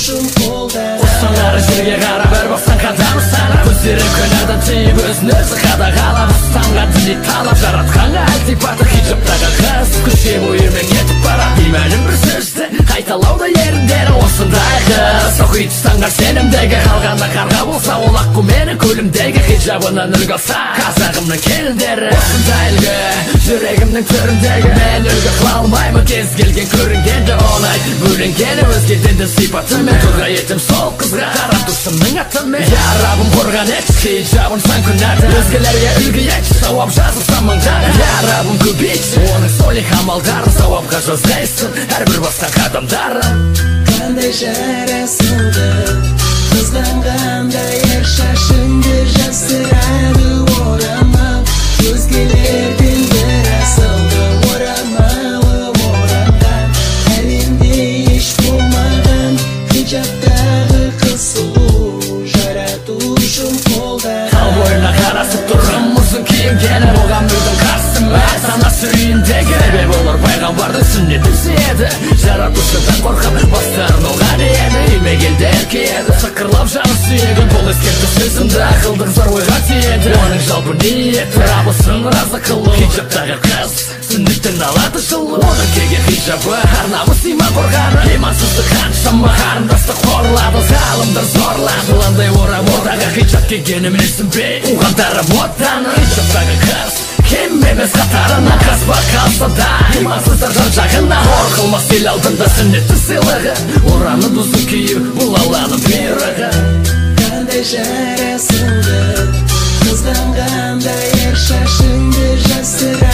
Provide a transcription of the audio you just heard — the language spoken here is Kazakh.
Жаратушым қолда Ұстаңары жерге қарап бір басқан қадамы сана Көздері күнәдан тиіп өзін өзі қадағалап Ұстанға діни талап жаратқанға ілтипаты хиджаптағы қыз Күшеп ойырмен кетіп барады беймәлім бір сөзді қайталауда еріндері осындай қыз Оқиды ұстанға сенімдегі қалғанда қарға болса ол аққу менің көлімдегі хиджабынан үлгі алса қазағымның келіндері осындай үлгі жүрегімнің төріндегі мен үлгі қыла алмаймын кез келген көрінгенді ұнайды бөлінгені өзгеден де сипатымен тұрға етім сол қызға жаратушымның атымен Я Раббым қорған етші хиджабын сан күнәді өзгелерге үлгі етші сауап жазылса мыңдары Я Раббым көбейтші оның солих амалдарын сауапқа жазайсың әрбір басқан қадамдарын Қандай жарасымды қызғанғанда ер шашыңды жасырады орамал өзгелерден бір асылды орамалым оранған әлемде еш болмаған хиджабтағы қыз сұлу жаратушым қолда Тал бойына қарасып тұрғым ұзын киінгені оған мүлдім қарсымын сана сүйіндегі себебі олар пайғамбардың сүннетін сүйеді жаратушыдан қорқып бастарын оған еді үйме келді еркеді сықырлап жаны сүйегін бұл ескерті сөзімді ақылдың зор ойға тиеді оның жалпы ниеті рабысын разы қылу хиджаптағы қыз сүннеттен алады жылу оның киген хиджабы арнамыз иман қорғаны имансыздық қаншама қарындастық қорлады залымдар зорлады қандай орам ордағы хиджаб кигені мінесің бе уғандарым отаны хиджаптағы қыз кем емес қатарына қазба қалса да имансыздар жан жағына қор қылмас ел алдында сүннетті сыйлығы ораны бұзып кию бұл алланың бұйрығы Қандай жарасымды қызғанғанда ер шашыңды жасыра